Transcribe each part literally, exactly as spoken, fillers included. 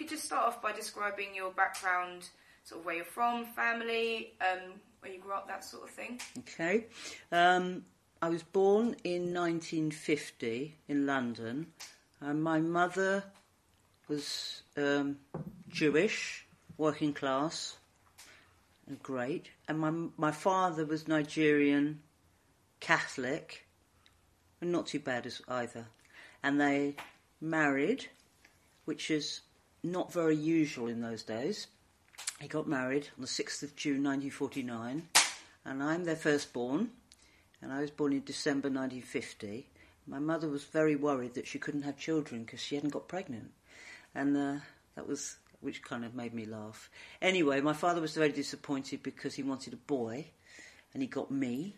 could just start off by describing your background, sort of where you're from, family, um, where you grew up, that sort of thing. Okay. Um, I was born in nineteen fifty in London, and my mother was um, Jewish, working class, and great, and my my father was Nigerian, Catholic, and not too bad as either. And they married, which is not very usual in those days. He got married on the sixth of June nineteen forty-nine, and I'm their firstborn, and I was born in December nineteen fifty. My mother was very worried that she couldn't have children because she hadn't got pregnant, and uh, that was, which kind of made me laugh. Anyway, my father was very disappointed because he wanted a boy, and he got me.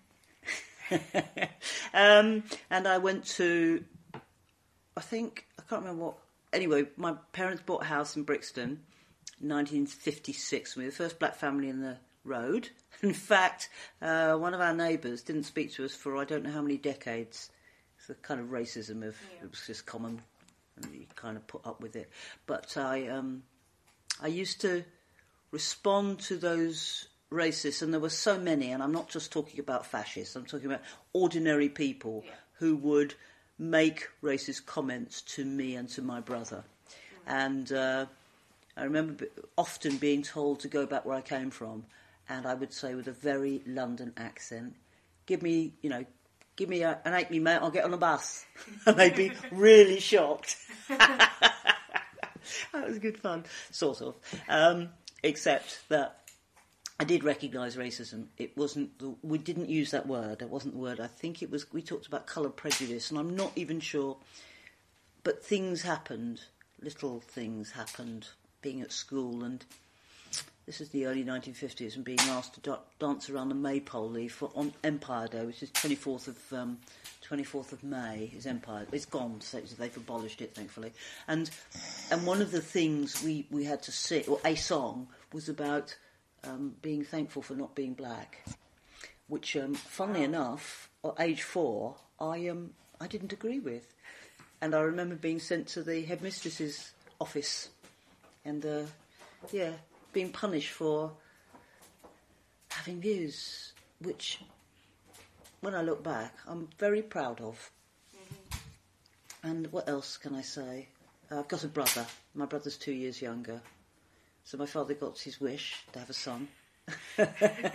um, and I went to, I think, I can't remember what, anyway, my parents bought a house in Brixton, nineteen fifty-six. We were the first black family in the road. In fact, uh, one of our neighbours didn't speak to us for I don't know how many decades. It's the kind of racism of, yeah. It was just common, and you kind of put up with it. But I, um, I used to respond to those racists, and there were so many, and I'm not just talking about fascists, I'm talking about ordinary people, yeah. who would make racist comments to me and to my brother. Mm. And uh, I remember often being told to go back where I came from, and I would say with a very London accent, give me, you know, give me a, an halfpenny, mate, I'll get on a bus. And they'd be really shocked. That was good fun, sort of. Um, except that I did recognise racism. It wasn't, the, we didn't use that word. It wasn't the word. I think it was, we talked about colour prejudice, and I'm not even sure. But things happened, little things happened, being at school, and this is the early nineteen fifties, and being asked to da- dance around the maypole leaf for, on Empire Day, which is twenty-fourth of um, twenty-fourth of May. Is Empire? It's gone. So they've abolished it, thankfully. And and one of the things we, we had to sing, or a song, was about um, being thankful for not being black, which, um, funnily enough, at age four, I um I didn't agree with, and I remember being sent to the headmistress's office, and uh, yeah. being punished for having views, which, when I look back, I'm very proud of. Mm-hmm. And what else can I say? Uh, I've got a brother. My brother's two years younger. So my father got his wish to have a son. um,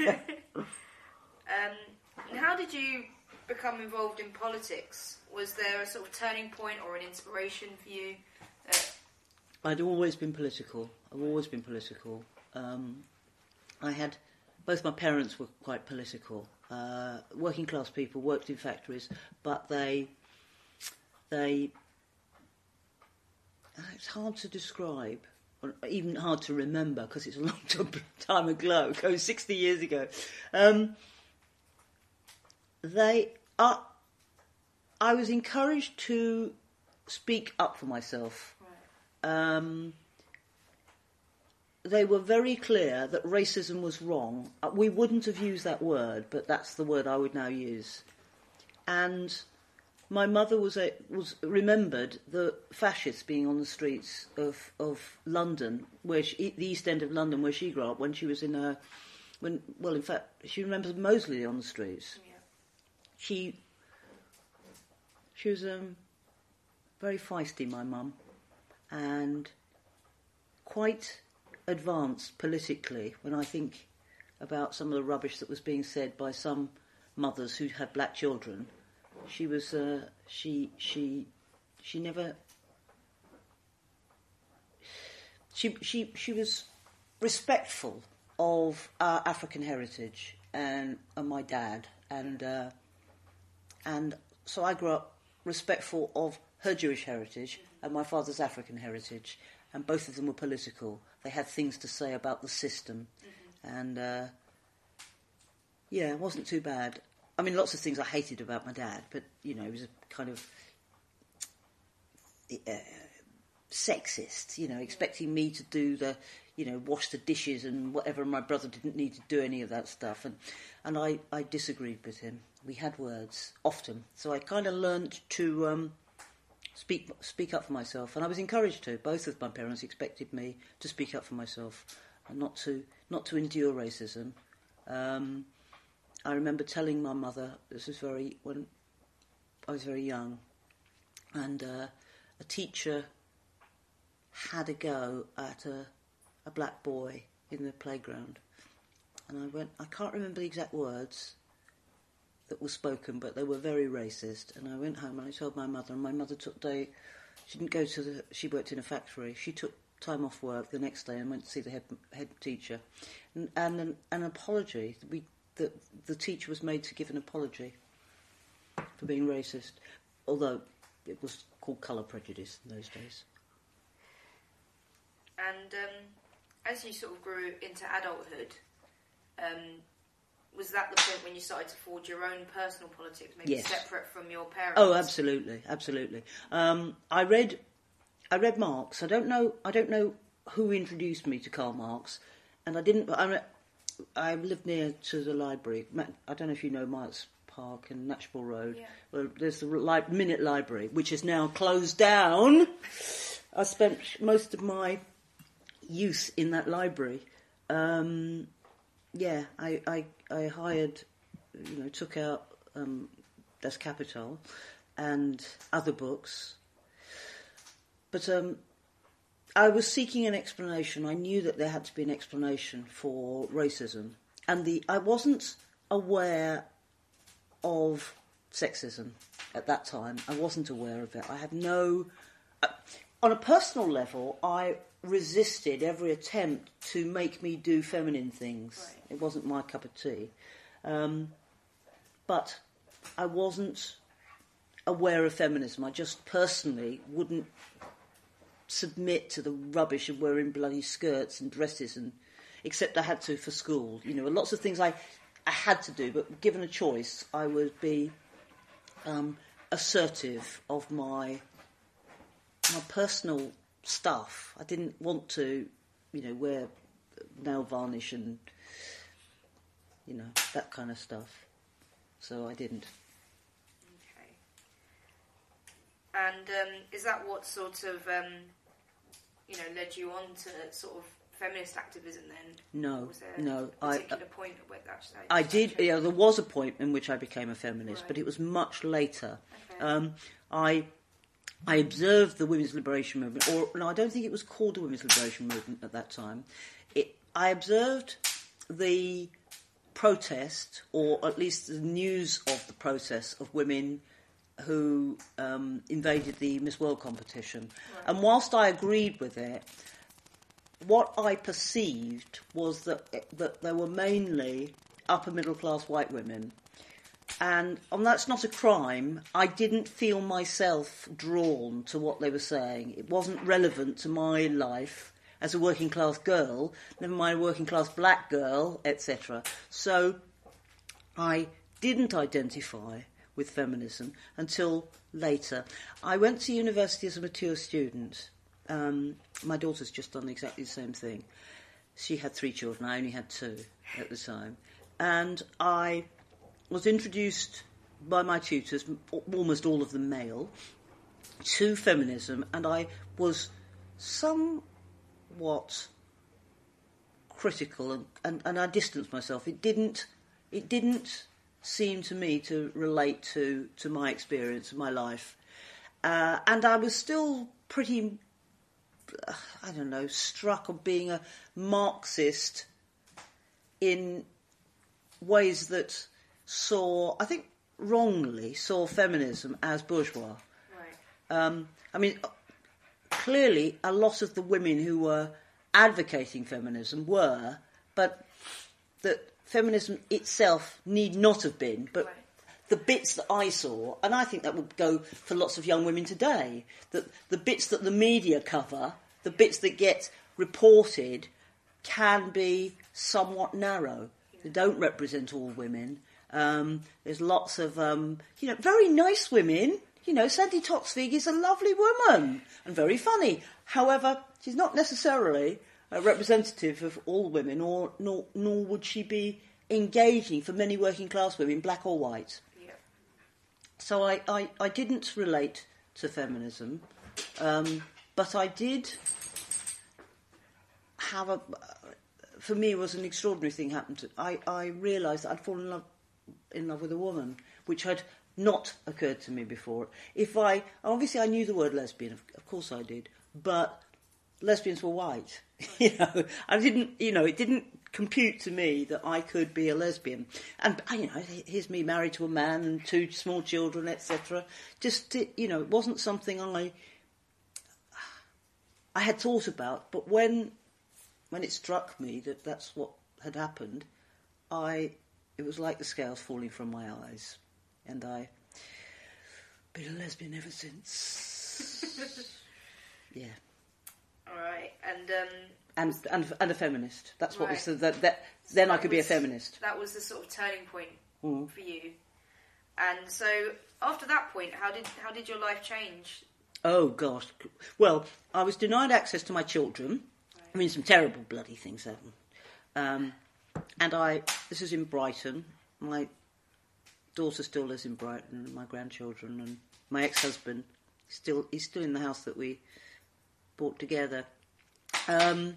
and how did you become involved in politics? Was there a sort of turning point or an inspiration for you? Uh, I'd always been political. I've always been political. Um, I had, both my parents were quite political. Uh, working class people, worked in factories, but they, they, it's hard to describe, or even hard to remember because it's a long time ago, ago sixty years ago. Um, they are, I was encouraged to speak up for myself. Um, they were very clear that racism was wrong. We wouldn't have used that word, but that's the word I would now use. And my mother was a, was remembered the fascists being on the streets of, of London, where she, the East End of London, where she grew up, when she was in a, when well, in fact, she remembers Mosley on the streets. Yeah. She, she was um, very feisty, my mum, and quite advanced politically. When I think about some of the rubbish that was being said by some mothers who had black children, she was uh, she she she never she she she was respectful of our African heritage and, and my dad, and uh, and so I grew up respectful of her Jewish heritage and my father's African heritage, and both of them were political. They had things to say about the system, mm-hmm. and uh, yeah, it wasn't too bad. I mean, lots of things I hated about my dad, but, you know, he was a kind of uh, sexist, you know, expecting me to do the, you know, wash the dishes and whatever, and my brother didn't need to do any of that stuff. And, and I, I disagreed with him. We had words, often. So I kind of learnt to um, speak speak up for myself, and I was encouraged to. Both of my parents expected me to speak up for myself and not to not to endure racism. Um, I remember telling my mother, this was very when I was very young, and uh, a teacher had a go at a, a black boy in the playground, and I went. I can't remember the exact words that were spoken, but they were very racist. And I went home and I told my mother, and my mother took day. She didn't go to the. She worked in a factory. She took time off work the next day and went to see the head head teacher, and, and an, an apology. We the the teacher was made to give an apology for being racist, although it was called colour prejudice in those days. And um, as you sort of grew into adulthood, um, was that the point when you started to forge your own personal politics, maybe Yes. separate from your parents? Oh, absolutely, absolutely. Um, I read, I read Marx. I don't know, I don't know who introduced me to Karl Marx, and I didn't. I, I lived near to the library. I don't know if you know Marx Park and Natchbull Road. Yeah. Well, there's the li- Minute Library, which is now closed down. I spent most of my youth in that library. Um, yeah, I, I, I hired, you know, took out um, Das Kapital and other books. But um, I was seeking an explanation. I knew that there had to be an explanation for racism. And the I wasn't aware of sexism at that time. I wasn't aware of it. I had no... Uh, on a personal level, I resisted every attempt to make me do feminine things. Right. It wasn't my cup of tea. Um, but I wasn't aware of feminism. I just personally wouldn't submit to the rubbish of wearing bloody skirts and dresses, and except I had to for school. You know, lots of things I, I had to do, but given a choice, I would be um, assertive of my my personal stuff. I didn't want to, you know, wear nail varnish and, you know, that kind of stuff. So I didn't. Okay. And um, is that what sort of, um, you know, led you on to sort of feminist activism then? No, or was there no. a particular I, point at where that stage? I did, yeah, there was a point in which I became a feminist, Right. but it was much later. Okay. Um, I... I observed the women's liberation movement, or no, I don't think it was called the women's liberation movement at that time. It, I observed the protest, or at least the news of the process of women who um, invaded the Miss World competition. Right. And whilst I agreed with it, what I perceived was that that there were mainly upper middle class white women. And um, that's not a crime. I didn't feel myself drawn to what they were saying. It wasn't relevant to my life as a working class girl, never mind a working class black girl, et cetera. So I didn't identify with feminism until later. I went to university as a mature student. Um, my daughter's just done exactly the same thing. She had three children. I only had two at the time. And I was introduced by my tutors, almost all of them male, to feminism, and I was somewhat critical, and, and, and I distanced myself. It didn't, it didn't seem to me to relate to, to my experience of my life, uh, and I was still pretty, uh, I don't know, struck of being a Marxist in ways that saw, I think wrongly, saw feminism as bourgeois. Right. Um, I mean, clearly a lot of the women who were advocating feminism were, but that feminism itself need not have been, but Right. the bits that I saw, and I think that would go for lots of young women today, that the bits that the media cover, the bits that get reported, can be somewhat narrow. Yeah. They don't represent all women. Um, there's lots of, um, you know, very nice women. You know, Sandy Toksvig is a lovely woman and very funny. However, she's not necessarily a representative of all women, or nor, nor would she be engaging for many working class women, black or white. Yeah. So I, I, I didn't relate to feminism, um, but I did have a. For me, it was an extraordinary thing happened. To, I I realised that I'd fallen in love in love with a woman, which had not occurred to me before. If I obviously I knew the word lesbian, of, of course I did, but lesbians were white. you know, I didn't. You know, it didn't compute to me that I could be a lesbian. And you know, here's me married to a man and two small children, et cetera. Just you know, it wasn't something I I had thought about. But when when it struck me that that's what had happened, I it was like the scales falling from my eyes, and I been a lesbian ever since. yeah. All right, and um, and and and a feminist. That's what right. was the, that. that then that I could was, be a feminist. That was the sort of turning point mm. for you. And so, after that point, how did how did your life change? Oh gosh. Well, I was denied access to my children. Right. I mean, some terrible bloody things happened. Um, and I. This is in Brighton. My daughter still lives in Brighton. And my grandchildren and my ex-husband still he's still in the house that we bought together. Um,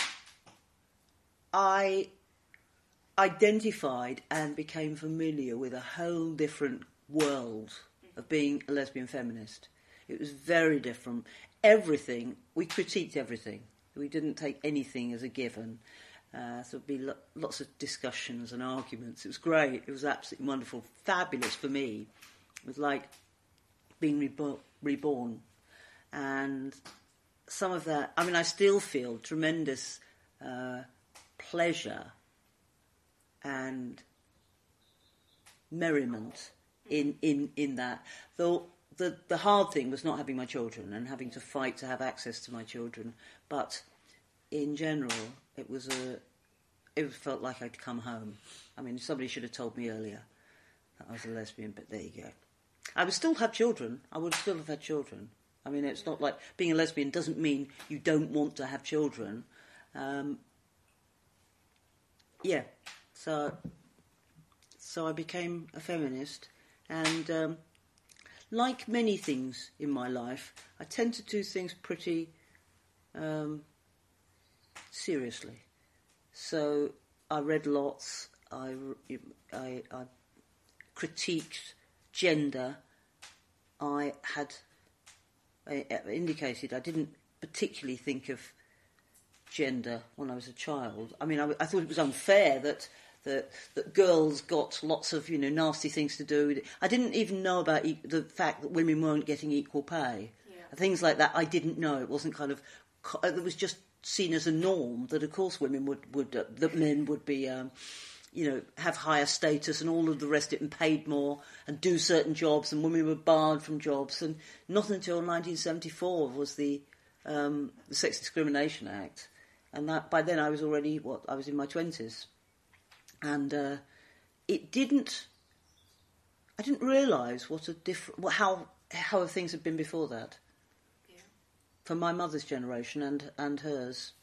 I identified and became familiar with a whole different world of being a lesbian feminist. It was very different. Everything, we critiqued everything. We didn't take anything as a given. Uh, so there'd be lo- lots of discussions and arguments. It was great. It was absolutely wonderful. Fabulous for me. It was like being rebo- reborn. And some of that, I mean, I still feel tremendous uh, pleasure and merriment in, in, in that. Though the, the hard thing was not having my children and having to fight to have access to my children. But in general, it was a, it felt like I'd come home. I mean, somebody should have told me earlier that I was a lesbian, but there you go. I would still have children. I would still have had children. I mean, it's not like being a lesbian doesn't mean you don't want to have children. Um, yeah, so so I became a feminist, and um, like many things in my life, I tend to do things pretty um, seriously. So I read lots. I, I, I critiqued gender. I had I indicated I didn't particularly think of gender when I was a child. I mean, I, I thought it was unfair that, that that girls got lots of, you know, nasty things to do. I didn't even know about e- the fact that women weren't getting equal pay. Yeah. Things like that I didn't know. It wasn't kind of... It was just seen as a norm that, of course, women would... would uh, that men would be... Um, you know, have higher status and all of the rest of it and paid more and do certain jobs, and women were barred from jobs. And not until nineteen seventy-four was the, um, the Sex Discrimination Act. And that by then I was already, what, I was in my twenties. And uh, it didn't, I didn't realise what a different, how, how things had been before that. Yeah. For my mother's generation and, and hers.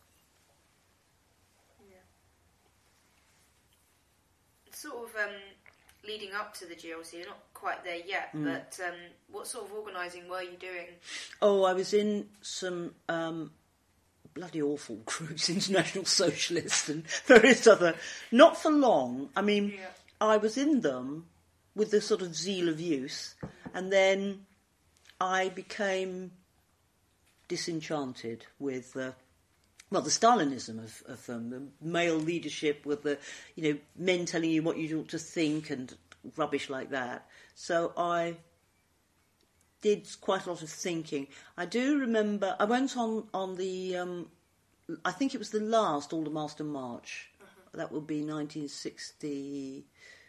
Sort of um, leading up to the G L C, you're not quite there yet, mm. but um, what sort of organising were you doing? Oh, I was in some um, bloody awful groups, International Socialist and various other. Not for long. I mean, yeah. I was in them with the sort of zeal of youth, and then I became disenchanted with... Uh, Well, the Stalinism of, of them, the male leadership with the, you know, men telling you what you ought to think and rubbish like that. So I did quite a lot of thinking. I do remember, I went on, on the, um, I think it was the last Aldermaston March. Uh-huh. That would be nineteen sixty-seven,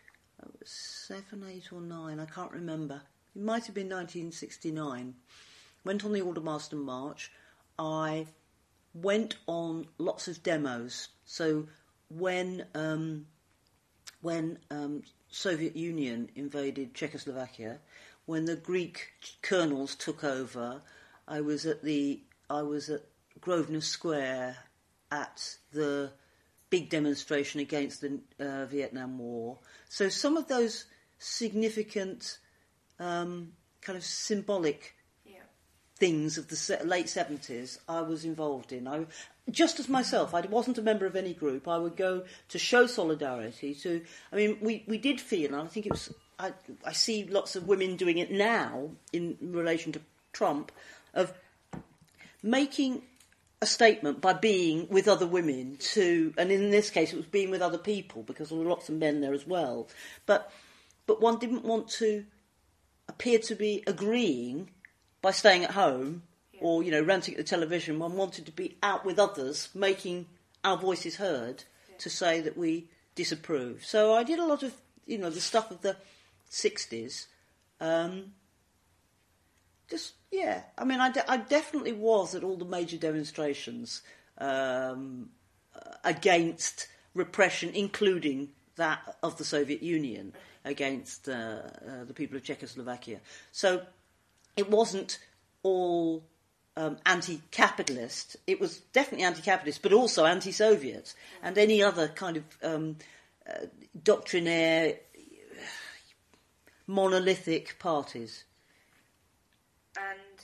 eight or nine, I can't remember. It might have been nineteen sixty-nine. Went on the Aldermaston March. I... went on lots of demos. So when um, when um, Soviet Union invaded Czechoslovakia, when the Greek colonels took over, I was at the I was at Grosvenor Square at the big demonstration against the uh, Vietnam War. So some of those significant um, kind of symbolic yeah. things of the se- late seventies I was involved in. I, just as myself, I wasn't a member of any group. I would go to show solidarity. To, I mean, we, we did feel, and I think it was, I, I see lots of women doing it now in relation to Trump, of making a statement by being with other women to, and in this case it was being with other people because there were lots of men there as well. But, but one didn't want to appear to be agreeing by staying at home or, you know, ranting at the television. One wanted to be out with others, making our voices heard yeah. to say that we disapprove. So I did a lot of, you know, the stuff of the sixties. Um, just, yeah. I mean, I, de- I definitely was at all the major demonstrations um, against repression, including that of the Soviet Union, against uh, uh, the people of Czechoslovakia. So it wasn't all um, anti-capitalist. It was definitely anti-capitalist, but also anti-Soviet, and any other kind of um, uh, doctrinaire, monolithic parties. And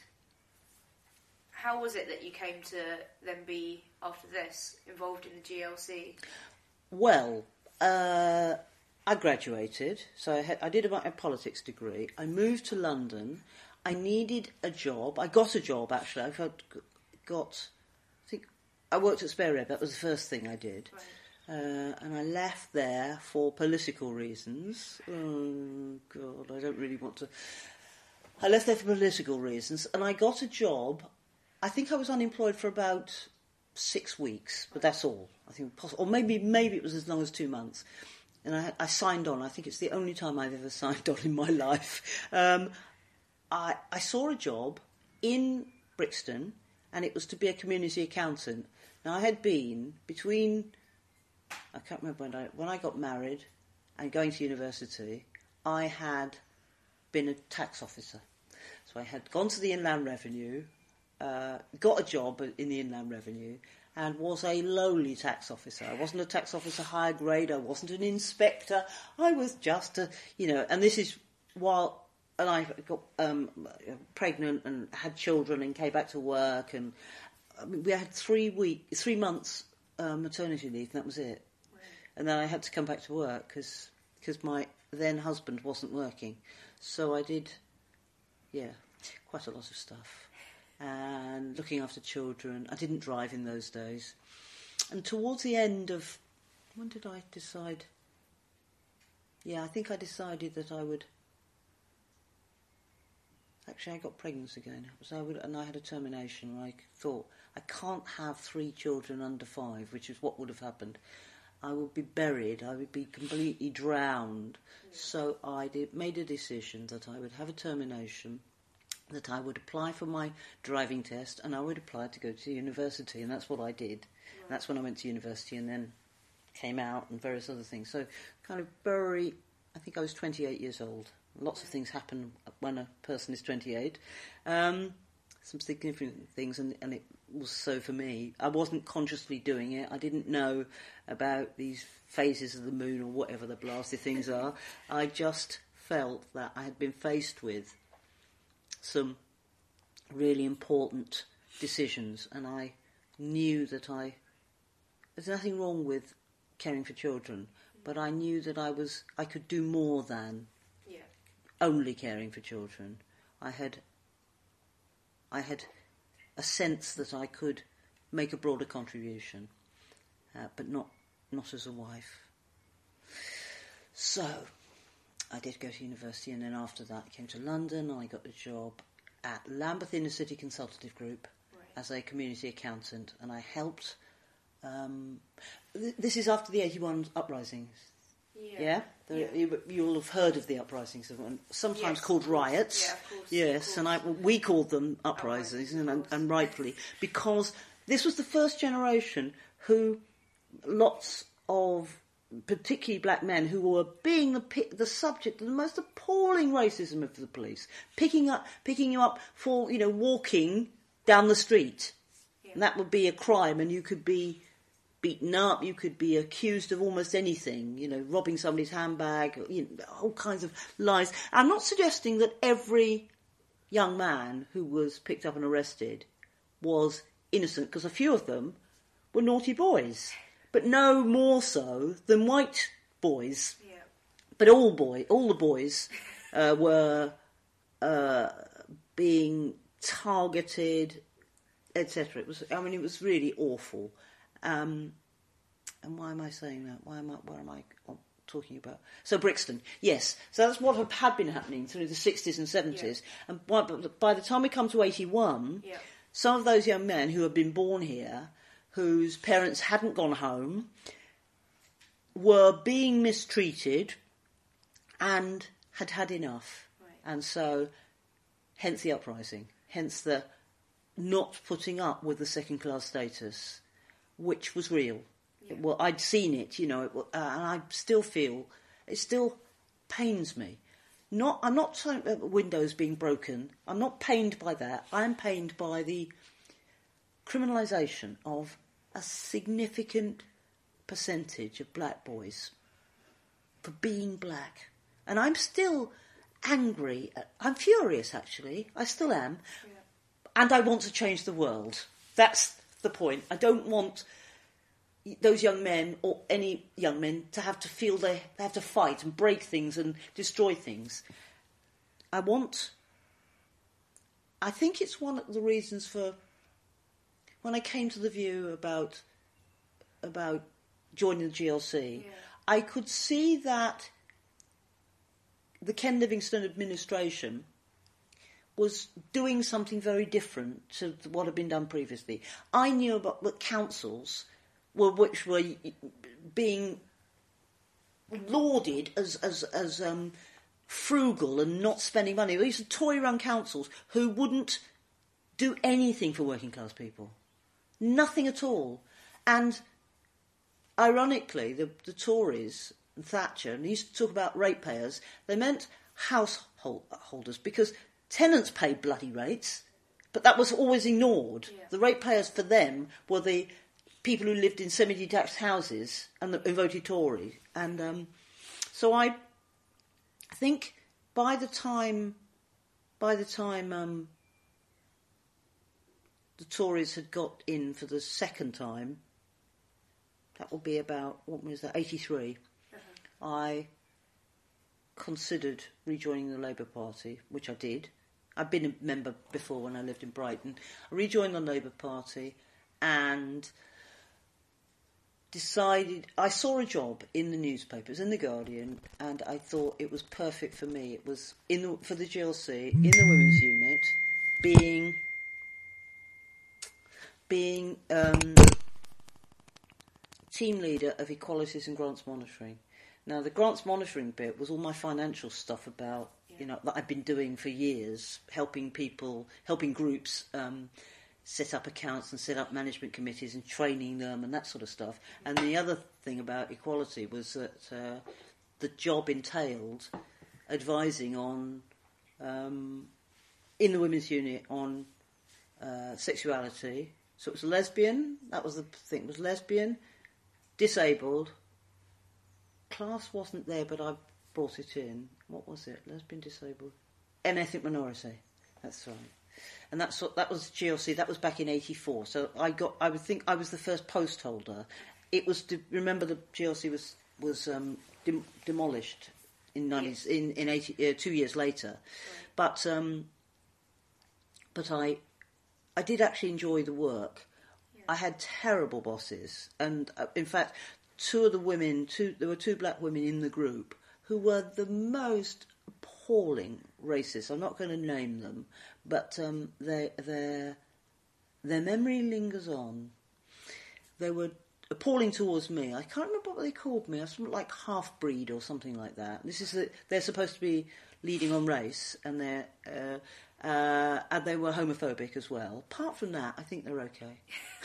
how was it that you came to then be, after this, involved in the G L C? Well, uh, I graduated, so I, had, I did a, a politics degree. I moved to London. I needed a job. I got a job, actually. I got, got I think, I worked at Spare Rib. That was the first thing I did. Right. Uh, and I left there for political reasons. Oh, God, I don't really want to... I left there for political reasons, and I got a job. I think I was unemployed for about six weeks, but that's all. I think, poss- or maybe maybe it was as long as two months. And I, I signed on. I think it's the only time I've ever signed on in my life. Um, I, I saw a job in Brixton, and it was to be a community accountant. Now, I had been between, I can't remember when I, when I got married and going to university, I had been a tax officer. So I had gone to the Inland Revenue, uh, got a job in the Inland Revenue, and was a lowly tax officer. I wasn't a tax officer higher grade, I wasn't an inspector, I was just a, you know, and this is while... And I got um, pregnant and had children and came back to work, and I mean, we had three week, three months uh, maternity leave, and that was it. Right. And then I had to come back to work because because my then husband wasn't working. So I did, yeah, quite a lot of stuff, and looking after children. I didn't drive in those days, and towards the end of, when did I decide? Yeah, I think I decided that I would. Actually, I got pregnant again, so I would, and I had a termination. And I thought, I can't have three children under five, which is what would have happened. I would be buried. I would be completely drowned. Yeah. So I did, made a decision that I would have a termination, that I would apply for my driving test, and I would apply to go to university, and that's what I did. Right. And that's when I went to university, and then came out and various other things. So, kind of very. I think I was twenty-eight years old. Lots of things happen when a person is twenty-eight. Um, some significant things, and, and it was so for me. I wasn't consciously doing it. I didn't know about these phases of the moon or whatever the blasted things are. I just felt that I had been faced with some really important decisions, and I knew that I... There's nothing wrong with caring for children, but I knew that I was I could do more than... only caring for children. I had I had a sense that I could make a broader contribution, uh, but not not as a wife. So I did go to university, and then after that I came to London, and I got a job at Lambeth Inner City Consultative Group right. as a community accountant, and I helped... Um, th- this is after the eighty-one uprisings. Yeah, yeah? The, yeah. You, you'll have heard of the uprisings, sometimes yes, called riots. Yeah, of course. Yes, of course. and I, we called them uprisings, uprisings and, and rightfully, because this was the first generation who, lots of, particularly black men, who were being the the subject of the most appalling racism of the police, picking up, picking you up for, you know, walking down the street, yeah. and that would be a crime, and you could be beaten up, you could be accused of almost anything, you know, robbing somebody's handbag, you know, all kinds of lies. I'm not suggesting that every young man who was picked up and arrested was innocent, because a few of them were naughty boys, but no more so than white boys. Yeah. But all boy, all the boys uh, were uh, being targeted, et cetera. It was, I mean, it was really awful. Um, and why am I saying that? Why am I? Where am I talking about? So Brixton, yes. So that's what had been happening through the sixties and seventies. Yeah. And by, by the time we come to eighty-one, yeah. some of those young men who had been born here, whose parents hadn't gone home, were being mistreated and had had enough. Right. And so, hence the uprising, hence the not putting up with the second-class status, which was real. Yeah. Well, I'd seen it, you know, it, uh, and I still feel, it still pains me. Not, I'm not talking about windows being broken. I'm not pained by that. I'm pained by the criminalisation of a significant percentage of black boys for being black. And I'm still angry. At, I'm furious, actually. I still am. Yeah. And I want to change the world. That's the point. I don't want those young men, or any young men, to have to feel they, they have to fight and break things and destroy things. I want... I think it's one of the reasons for... When I came to the view about about joining the G L C, yeah. I could see that the Ken Livingstone administration was doing something very different to what had been done previously. I knew about the councils, were, which were being lauded as as, as um, frugal and not spending money. These are Tory-run councils who wouldn't do anything for working class people. Nothing at all. And ironically, the, the Tories and Thatcher, and they used to talk about ratepayers, they meant householders, because tenants paid bloody rates, but that was always ignored. Yeah. The ratepayers for them were the people who lived in semi-detached houses and the, who voted Tory. And um, so I think by the time, by the time um, the Tories had got in for the second time, that will be about, what was that, eighty-three, uh-huh. I considered rejoining the Labour Party, which I did. I'd been a member before when I lived in Brighton. I rejoined the Labour Party and decided... I saw a job in the newspapers, in The Guardian, and I thought it was perfect for me. It was in the, for the G L C, in the women's unit, being... being... Um, team leader of Equalities and Grants Monitoring. Now, the grants monitoring bit was all my financial stuff about, yeah. you know, that I've been doing for years, helping people, helping groups um, set up accounts and set up management committees and training them and that sort of stuff. And the other thing about equality was that uh, the job entailed advising on, um, in the women's unit, on uh, sexuality. So it was lesbian, that was the thing, it was lesbian, disabled, class wasn't there, but I brought it in. What was it? Lesbian, disabled, and ethnic minority. That's right. And that's what that was G L C. That was back in eighty-four. So I got. I would think I was the first post holder. It was. To, remember, the G L C was was um, dem- demolished in nineties in in eighty uh, two years later. Right. But um, but I I did actually enjoy the work. I had terrible bosses, and uh, in fact, two of the women, two there were two black women in the group who were the most appalling racists. I'm not going to name them, but um, they, their their memory lingers on. They were appalling towards me. I can't remember what they called me. I was like half breed or something like that. This is the, they're supposed to be leading on race, and they're. Uh, Uh, and they were homophobic as well. Apart from that, I think they're okay.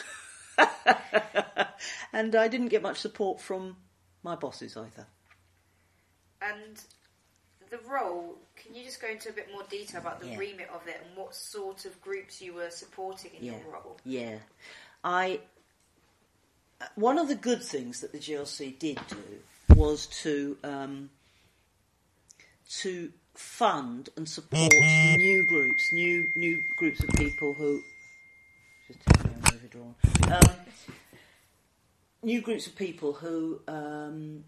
And I didn't get much support from my bosses either. And the role, can you just go into a bit more detail about the yeah. remit of it and what sort of groups you were supporting in yeah. your role? Yeah. I. One of the good things that the G L C did do was to um, to fund and support new groups, new new groups of people who just take me overdrawn. Um, new groups of people who um,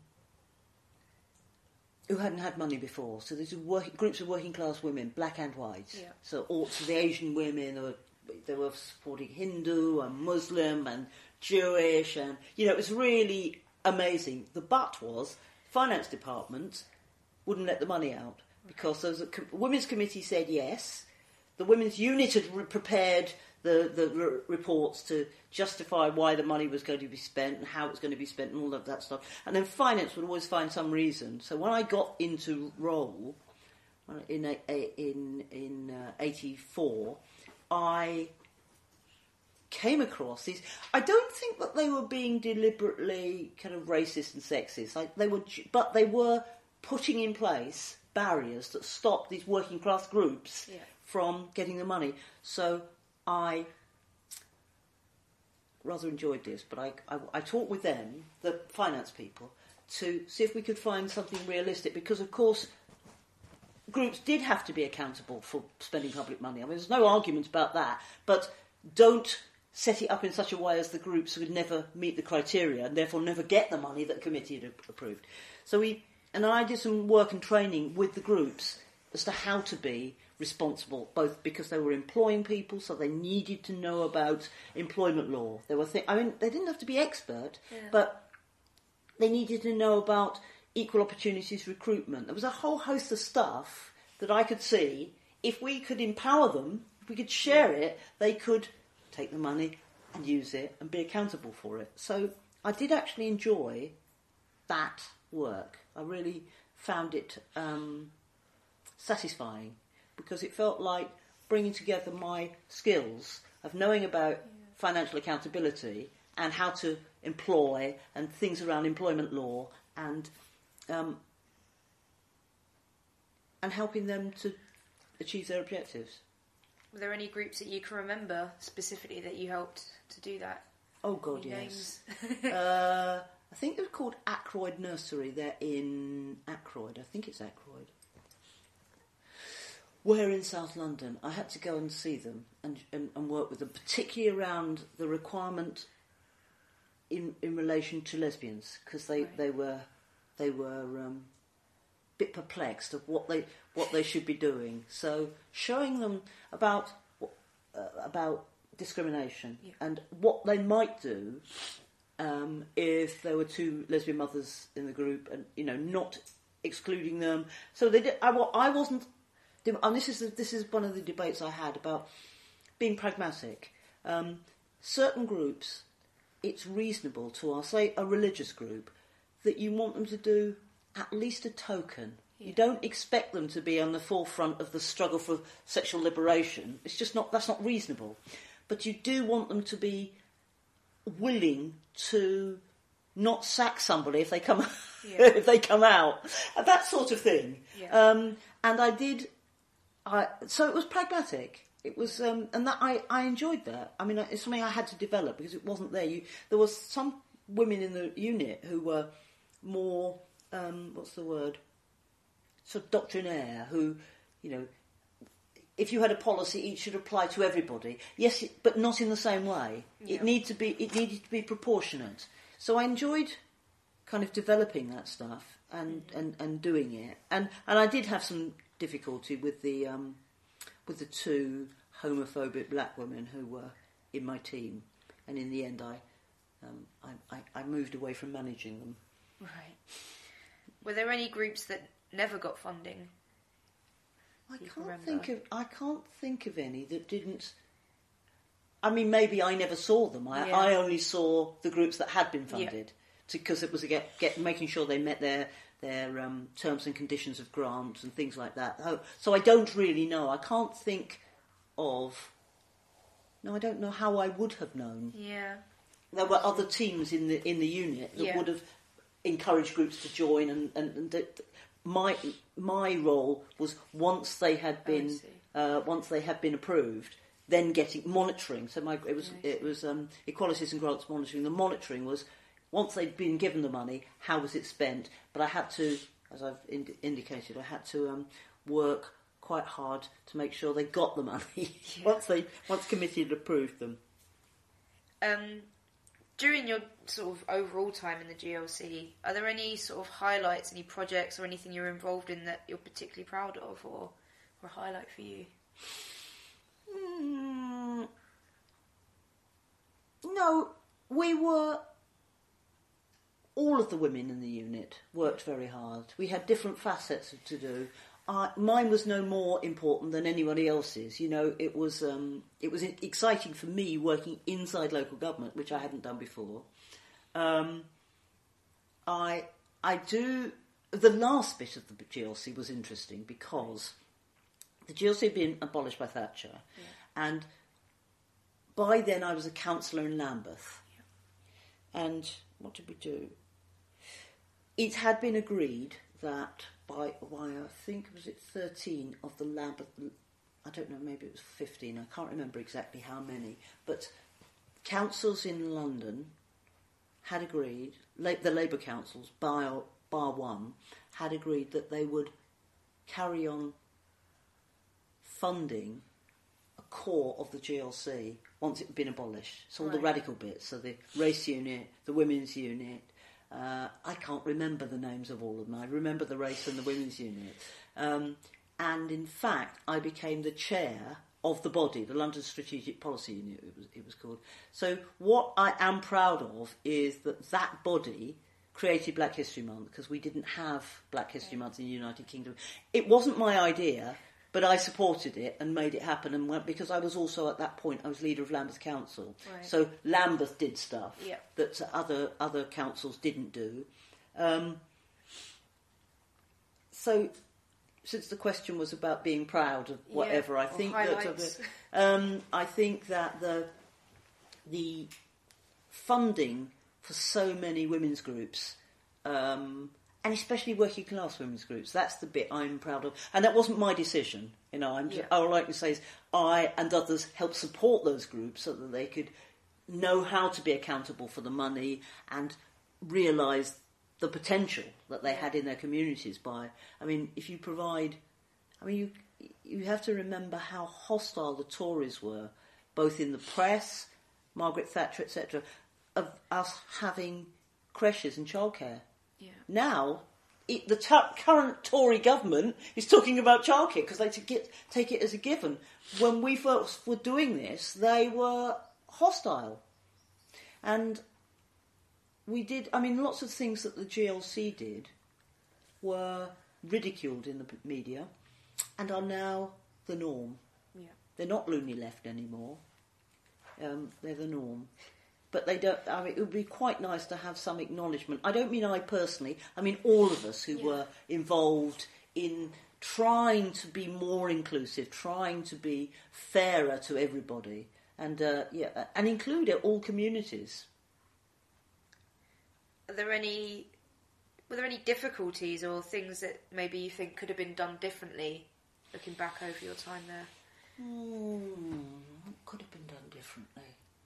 who hadn't had money before. So these are working, groups of working class women, black and white. Yeah. So all so the Asian women, they were, they were supporting Hindu and Muslim and Jewish, and you know it was really amazing. The but was finance department wouldn't let the money out because there was a com- women's committee said yes. The women's unit had re- prepared the the re- reports to justify why the money was going to be spent and how it was going to be spent and all of that stuff. And then finance would always find some reason. So when I got into role uh, in a, a, in in uh, eighty-four, I came across these. I don't think that they were being deliberately kind of racist and sexist. Like they were, but they were putting in place barriers that stopped these working class groups yeah. from getting the money. So I rather enjoyed this, but I, I, I talked with them, the finance people, to see if we could find something realistic, because of course groups did have to be accountable for spending public money. I mean, there's no argument about that, but don't set it up in such a way as the groups would never meet the criteria and therefore never get the money that the committee had approved. So we, and I did some work and training with the groups as to how to be responsible, both because they were employing people, so they needed to know about employment law. There were th- I mean, they didn't have to be expert, yeah. but they needed to know about equal opportunities recruitment. There was a whole host of stuff that I could see, if we could empower them, if we could share it, they could take the money and use it and be accountable for it. So I did actually enjoy that work. I really found it um, satisfying, because it felt like bringing together my skills of knowing about yeah. financial accountability and how to employ and things around employment law and um, and helping them to achieve their objectives. Were there any groups that you can remember specifically that you helped to do that? Oh God, any yes. uh, I think it was called Ackroyd Nursery. They're in Ackroyd. I think it's Ackroyd. Where in South London. I had to go and see them and, and, and work with them, particularly around the requirement in in relation to lesbians, because they, right. they were they were um, a bit perplexed of what they what they should be doing. So showing them about uh, about discrimination yeah. and what they might do um, if there were two lesbian mothers in the group, and you know, not excluding them. So they did. I, I wasn't. And this is the, this is one of the debates I had about being pragmatic. Um, certain groups, it's reasonable to ask, say a religious group, that you want them to do at least a token. Yeah. You don't expect them to be on the forefront of the struggle for sexual liberation. It's just not, that's not reasonable. But you do want them to be willing to not sack somebody if they come yeah. if they come out, that sort of thing. Yeah. Um, and I did. I, so it was pragmatic. It was, um, and that I, I enjoyed that. I mean, it's something I had to develop because it wasn't there. You, there was some women in the unit who were more, um, what's the word, sort of doctrinaire, who, you know, if you had a policy, it should apply to everybody. Yes, but not in the same way. Yeah. It need to be, it needed to be proportionate. So I enjoyed kind of developing that stuff and, mm-hmm. and, and doing it. And and I did have some difficulty with the um, with the two homophobic black women who were in my team, and in the end, I um, I, I, I moved away from managing them. Right. Were there any groups that never got funding? I can't think of I can't think of any that didn't. I mean, maybe I never saw them. I, yeah. I only saw the groups that had been funded, because yeah. it was a get, get making sure they met their. their um, terms and conditions of grants and things like that. So I don't really know. I can't think of... No, I don't know how I would have known. Yeah. There were other teams in the in the unit that yeah. would have encouraged groups to join, and, and, and that my my role was once they had been uh, once they had been approved, then getting monitoring. So my it was it was um, Equalities and Grants monitoring. The monitoring was, once they'd been given the money, how was it spent? But I had to, as I've ind- indicated, I had to um, work quite hard to make sure they got the money Yeah. once they once committee had approved them. Um, during your sort of overall time in the G L C, are there any sort of highlights, any projects or anything you're involved in that you're particularly proud of, or, or a highlight for you? Mm, no, we were... All of the women in the unit worked very hard. We had different facets to do. Uh, mine was no more important than anybody else's. You know, it was um, it was exciting for me working inside local government, which I hadn't done before. Um, I I do the last bit of the G L C was interesting because the G L C had been abolished by Thatcher, yeah. and by then I was a councillor in Lambeth. Yeah. And what did we do? It had been agreed that by, by I think, was it thirteen of the Lambeth, I don't know, maybe it was fifteen, I can't remember exactly how many, but councils in London had agreed, the Labour councils, bar, bar one, had agreed that they would carry on funding a core of the G L C once it had been abolished. So all right. the radical bits, so the race unit, the women's unit, Uh, I can't remember the names of all of them. I remember the race and the women's unit. Um, and in fact, I became the chair of the body, the London Strategic Policy Unit, it was, it was called. So what I am proud of is that that body created Black History Month, because we didn't have Black History Month in the United Kingdom. It wasn't my idea, but I supported it and made it happen, and went, because I was also at that point I was leader of Lambeth Council, right. so Lambeth did stuff yeah. that other other councils didn't do. Um, so, since the question was about being proud of whatever, yeah, I think highlights. that um, I think that the the funding for so many women's groups. Um, And especially working class women's groups. That's the bit I'm proud of. And that wasn't my decision. You know, I'm just, yeah. all I can say is I and others helped support those groups so that they could know how to be accountable for the money and realise the potential that they had in their communities by... I mean, if you provide... I mean, you you have to remember how hostile the Tories were, both in the press, Margaret Thatcher, et cetera, of us having creches and childcare. Yeah. Now, it, the t- current Tory government is talking about childcare because they to get, take it as a given. When we first were doing this, they were hostile. And we did, I mean, lots of things that the G L C did were ridiculed in the media and are now the norm. Yeah. They're not loony left anymore. Um, they're the norm. But they don't. I mean, it would be quite nice to have some acknowledgement. I don't mean I personally. I mean all of us who yeah. were involved in trying to be more inclusive, trying to be fairer to everybody, and uh, yeah, and include all communities. Are there any? Were there any difficulties or things that maybe you think could have been done differently, looking back over your time there? Hmm, could have been done differently.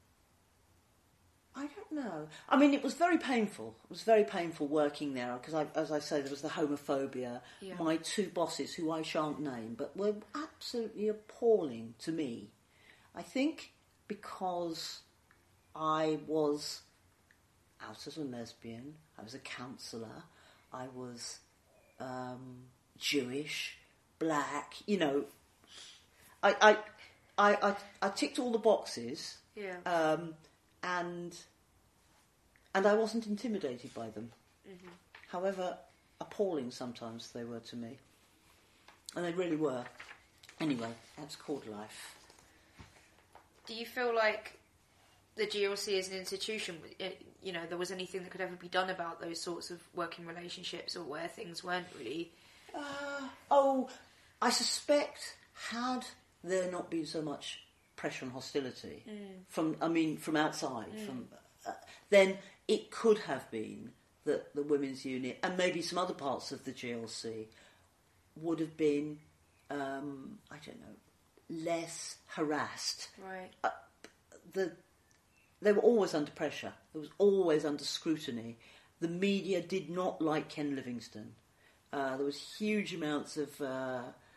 I don't know. I mean, it was very painful. It was very painful working there because, as I say, there was the homophobia. Yeah. My two bosses, who I shan't name, but were absolutely appalling to me. I think because I was out as a lesbian, I was a counsellor, I was um, Jewish, black, you know. I, I, I, I, I ticked all the boxes. Yeah. Um, And and I wasn't intimidated by them. Mm-hmm. However appalling sometimes they were to me. And they really were. Anyway, that's called life. Do you feel like the G L C as an institution, you know, there was anything that could ever be done about those sorts of working relationships or where things weren't really... Uh, oh, I suspect had there not been so much... pressure and hostility mm. from, I mean, from outside, mm. from uh, then it could have been that the women's unit and maybe some other parts of the G L C would have been, um, I don't know, less harassed. Right. Uh, the they were always under pressure. They was always under scrutiny. The media did not like Ken Livingstone. Uh, there was huge amounts of. Uh,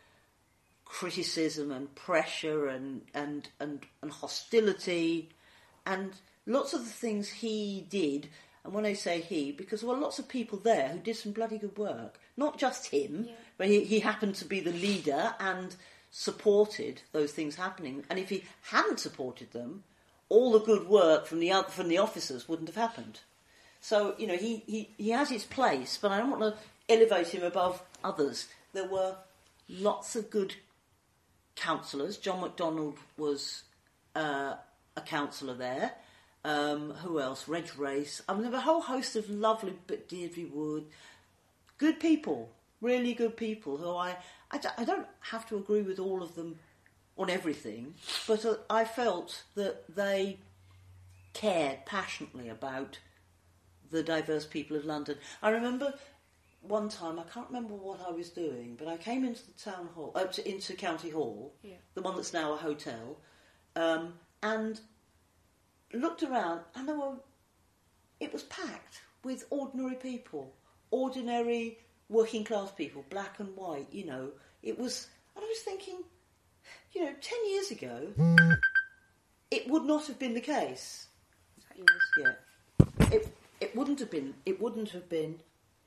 criticism and pressure and, and, and, and hostility and lots of the things he did. And when I say he, because there were lots of people there who did some bloody good work. Not just him, Yeah. but he, he happened to be the leader and supported those things happening. And if he hadn't supported them, all the good work from the from the officers wouldn't have happened. So, you know, he, he, he has his place, but I don't want to elevate him above others. There were lots of good councillors. John MacDonald was uh, a councillor there. Um, who else? Reg Race. I mean, there were a whole host of lovely, but Deirdre Wood. Good people, really good people who I, I, d- I don't have to agree with all of them on everything, but uh, I felt that they cared passionately about the diverse people of London. I remember one time, I can't remember what I was doing, but I came into the town hall, uh, to, into County Hall, Yeah. the one that's now a hotel, um, and looked around, and there were, it was packed with ordinary people, ordinary working class people, black and white, you know. It was, and I was thinking, you know, ten years ago, it would not have been the case. Is that yours? Yeah. It, it wouldn't have been, it wouldn't have been,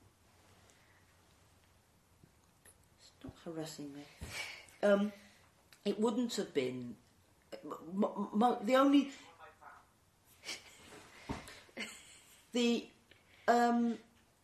stop harassing me, um, it wouldn't have been, m- m- the only, the um,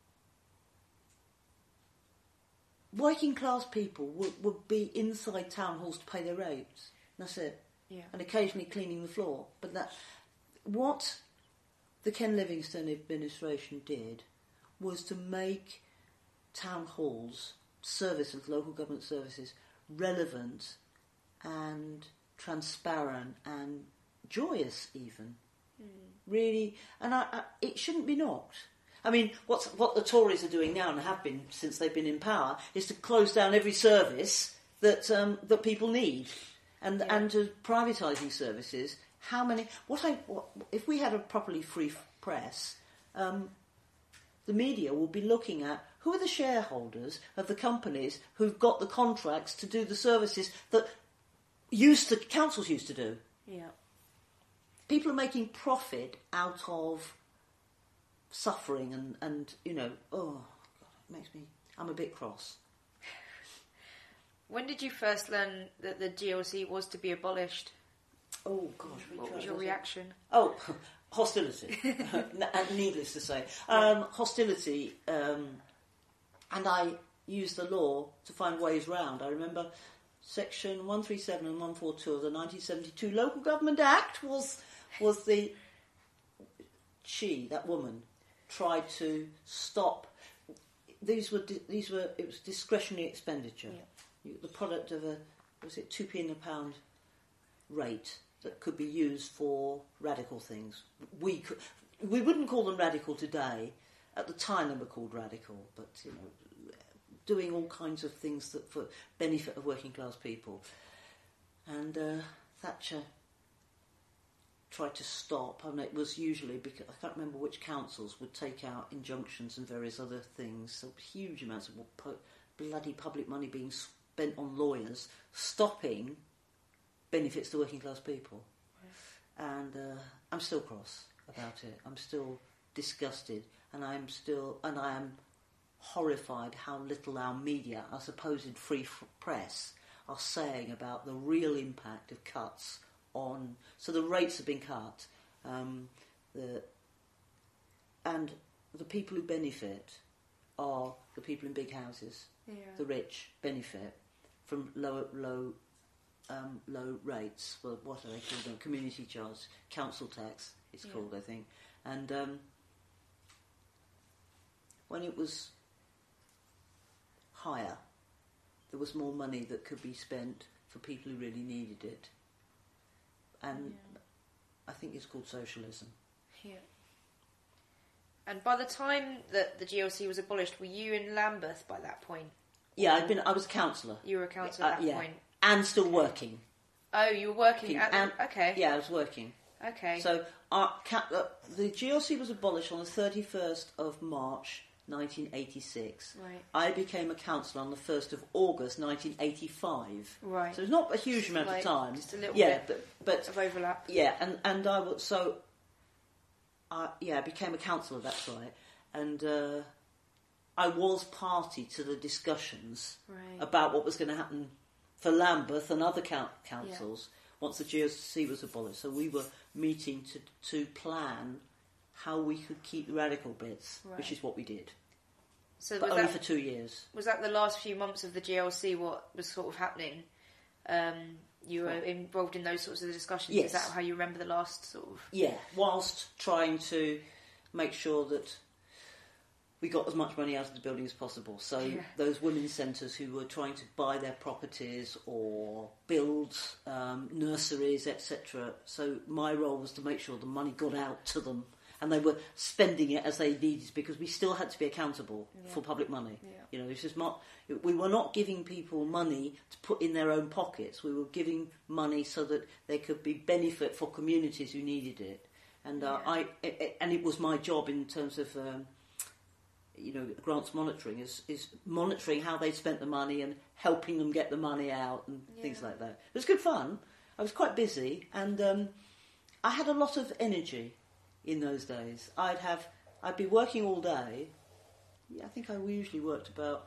working class people would, would be inside town halls to pay their rates. That's it. Yeah. And occasionally cleaning the floor. But that, what the Ken Livingstone administration did was to make town halls, services, local government services, relevant and transparent and joyous even. Really, and I, I, it shouldn't be knocked. I mean, what's, what the Tories are doing now and have been since they've been in power is to close down every service that um, that people need, and Yeah. and to privatising services. How many? What I what, if we had a properly free press, um, the media will be looking at who are the shareholders of the companies who've got the contracts to do the services that used to councils used to do. Yeah. People are making profit out of suffering and, and you know, oh, God, it makes me, I'm a bit cross. When did you first learn that the G L C was to be abolished? Oh, gosh. What was your reaction? Oh, hostility. And needless to say. Um, hostility, um, and I used the law to find ways round. I remember Section one thirty-seven and one forty-two of the nineteen seventy-two Local Government Act was... was the she that woman tried to stop these were these were it was discretionary expenditure, yeah. the product of a was it two p in a pound rate that could be used for radical things. We could, we wouldn't call them radical today. At the time they were called radical, but you know, doing all kinds of things that for benefit of working class people. And uh, Thatcher tried to stop, and it was usually because I can't remember which councils would take out injunctions and various other things. So huge amounts of pu- bloody public money being spent on lawyers, stopping benefits to working class people. Yes. And uh, I'm still cross about it. I'm still disgusted, and I'm still, and I am horrified how little our media, our supposed free f- press, are saying about the real impact of cuts on. So the rates have been cut, um, the, and the people who benefit are the people in big houses. Yeah. The rich benefit from low low um, low rates. Well, what are they called? Them? Community charge, council tax. It's Yeah. called, I think. And um, when it was higher, there was more money that could be spent for people who really needed it. And Yeah. I think it's called socialism. Yeah. And by the time that the G L C was abolished, were you in Lambeth by that point? Yeah, I'd been. I was a councillor. You were a councillor at Uh, that yeah. point. And still working. Oh, you were working at And- the... Okay. Yeah, I was working. Okay. So our, ca- uh, the G L C was abolished on the thirty-first of March nineteen eighty-six. Right. I became a councillor on the first of August nineteen eighty-five. Right. So it's not a huge Just amount like- of time. just a little yeah, bit but but of overlap. yeah, and and I was so. I yeah, I became a councillor. That's right, and uh, I was party to the discussions Right. about what was going to happen for Lambeth and other coun- councils once the G O C was abolished. So we were meeting to to plan how we could keep the radical bits, Right. which is what we did. So But was only that, for two years. was that the last few months of the G L C? What was sort of happening? Um, you were involved in those sorts of discussions. Yes. Is that how you remember the last sort of? Yeah, whilst trying to make sure that we got as much money out of the building as possible. So Yeah. those women's centres who were trying to buy their properties or build um, nurseries, et cetera. So my role was to make sure the money got out to them and they were spending it as they needed, because we still had to be accountable Yeah. for public money. Yeah. You know, this is not. We were not giving people money to put in their own pockets. We were giving money so that there could be benefit for communities who needed it. And uh, Yeah. I, it, it- and it was my job in terms of, um, you know, grants monitoring is is monitoring how they spent the money and helping them get the money out and things Yeah. like that. It was good fun. I was quite busy, and um, I had a lot of energy in those days. I'd have, I'd be working all day. Yeah, I think I usually worked about,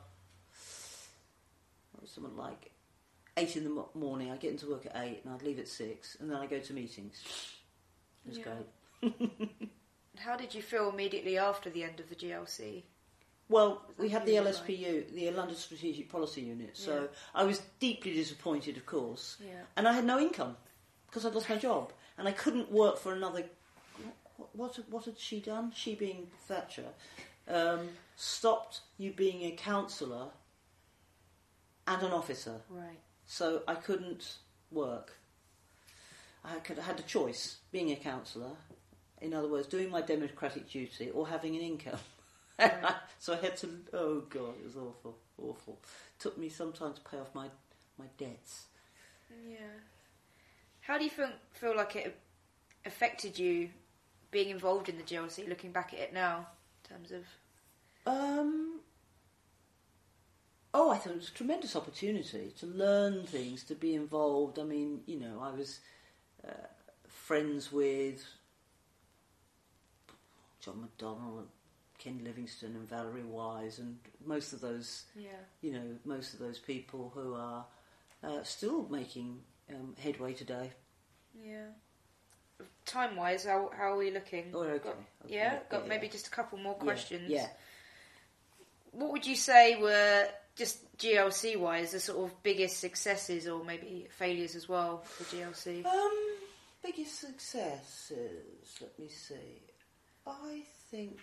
what was something like eight in the mo- morning. I'd get into work at eight and I'd leave at six, and then I'd go to meetings. It was Yeah. great. How did you feel immediately after the end of the G L C? Well, Was we that had the usually L S P U, the London Strategic Policy Unit, so Yeah. I was deeply disappointed, of course, Yeah. and I had no income because I'd lost my job, and I couldn't work for another. What, what, what had she done? She being Thatcher, um, stopped you being a councillor and an officer, Right. so I couldn't work. I could, I had a choice: being a councillor, in other words, doing my democratic duty, or having an income. Right. So I had to. Oh God, it was awful, awful. Took me some time to pay off my my debts. Yeah. How do you feel feel like it affected you being involved in the G L C? Looking back at it now, in terms of Um. Oh, I thought it was a tremendous opportunity to learn things, to be involved. I mean, you know, I was uh, friends with John McDonnell and Ken Livingstone and Valerie Wise, and most of those, yeah, you know, most of those people who are uh, still making um, headway today. yeah. Time wise, how how are we looking? Oh, okay. Got, okay. yeah, got yeah, maybe yeah. just a couple more Yeah, questions. Yeah. What would you say were, just G L C wise, the sort of biggest successes or maybe failures as well for G L C? Um, biggest successes. Let me see. I think.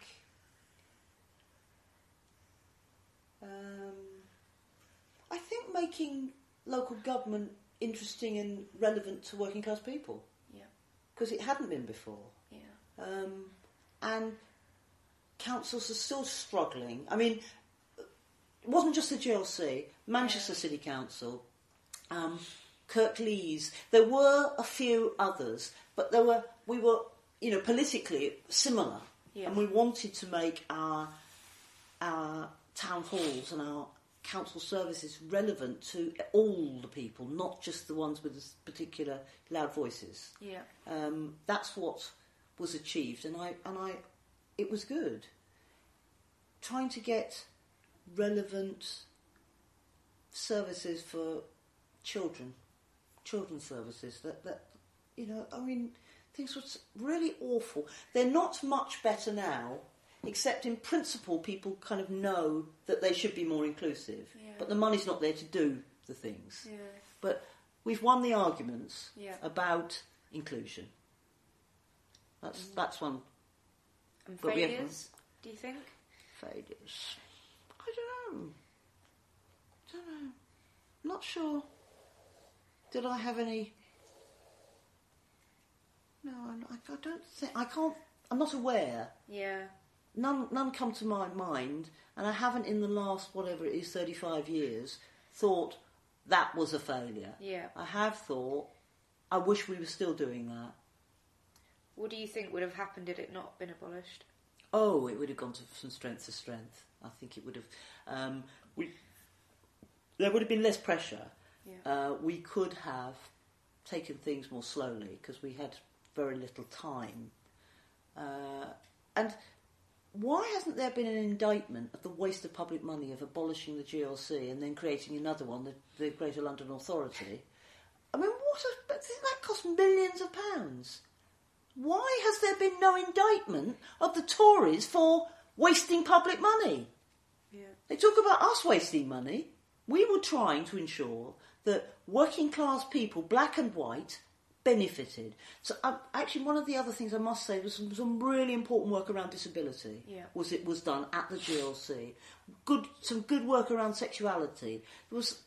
Um, I think making local government interesting and relevant to working class people. Yeah. Because it hadn't been before. Yeah. Um, and councils are still struggling. I mean, it wasn't just the G L C, Manchester Yeah. City Council, um, Kirklees. There were a few others, but there were we were you know politically similar, Yeah. and we wanted to make our our town halls and our council services relevant to all the people, not just the ones with this particular loud voices. Yeah. Um, that's what was achieved, and I and I, it was good. Trying to get relevant services for children, children's services. That that you know, I mean, things were really awful. They're not much better now, except in principle, people kind of know that they should be more inclusive, Yeah. but the money's not there to do the things. Yeah. But we've won the arguments Yeah. about inclusion. That's Mm. that's one. And But we have- failures, do you think? Failures. I don't know. don't know. Not sure. Did I have any? No, I'm- I, I don't think. I can't. I'm not aware. Yeah. None, none come to my mind, and I haven't in the last whatever it is, thirty-five years, thought that was a failure. Yeah. I have thought, I wish we were still doing that. What do you think would have happened had it not been abolished? Oh, it would have gone to, from strength to strength. I think it would have. Um, we there would have been less pressure. Yeah. Uh, we could have taken things more slowly because we had very little time. Uh, and why hasn't there been an indictment of the waste of public money of abolishing the G L C and then creating another one, the, the Greater London Authority? I mean, what a, but that cost millions of pounds. Why has there been no indictment of the Tories for wasting public money? Yeah. They talk about us wasting money. We were trying to ensure that working class people, black and white, benefited. So um, actually one of the other things I must say was some, some really important work around disability. Yeah. Was it was done at the G L C. Good, some good work around sexuality. There was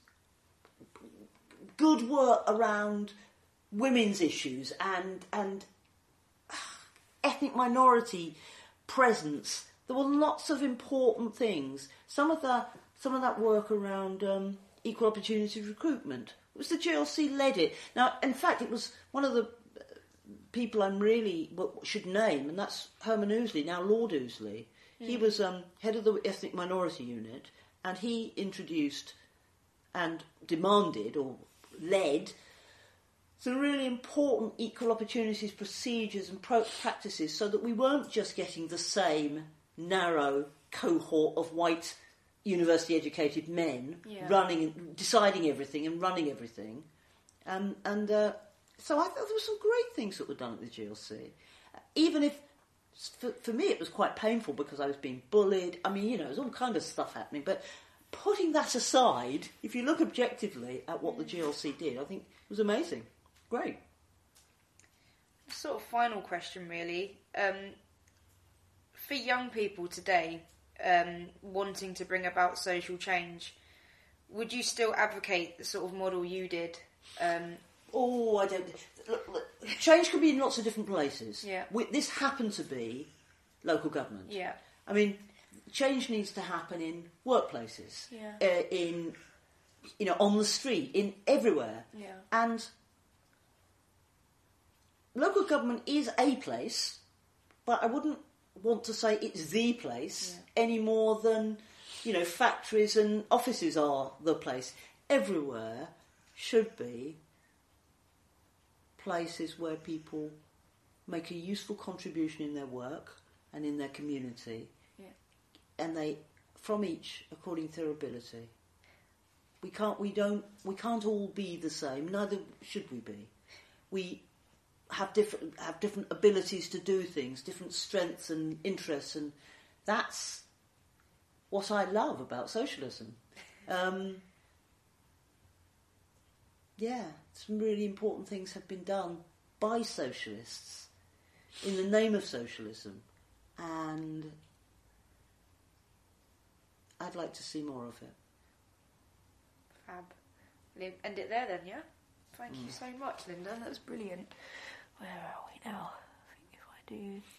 good work around women's issues and and ethnic minority presence. There were lots of important things. Some of the some of that work around um, equal opportunity recruitment. It was the G L C led it. Now, in fact, it was one of the people I'm really well, should name, and that's Herman Ousley, now Lord Ousley. Mm. He was um, head of the ethnic minority unit, and he introduced and demanded or led some really important equal opportunities procedures and pro- practices so that we weren't just getting the same narrow cohort of white university-educated men yeah. running, and deciding everything and running everything. Um, and uh, so I thought there were some great things that were done at the G L C. Even if, for, for me, it was quite painful because I was being bullied. I mean, you know, there's all kind of stuff happening. But putting that aside, if you look objectively at what the G L C did, I think it was amazing. Great. Sort of final question, really. Um, for young people today, um, wanting to bring about social change, would you still advocate the sort of model you did? Um, oh, I don't... Look, look, change can be in lots of different places. Yeah. We, this happened to be local government. Yeah. I mean, change needs to happen in workplaces, yeah. uh, in, you know, on the street, in everywhere. Yeah. And local government is a place, but I wouldn't want to say it's the place yeah. any more than, you know, factories and offices are the place. Everywhere should be places where people make a useful contribution in their work and in their community, yeah. and they, from each according to their ability. We can't, we don't, we can't all be the same. Neither should we be. We have different have different abilities to do things, different strengths and interests, and that's what I love about socialism. Um, yeah, some really important things have been done by socialists in the name of socialism, and I'd like to see more of it. Fab. We'll end it there then, yeah? Thank mm. you so much, Linda. That was brilliant. Where are we now? I think if I do...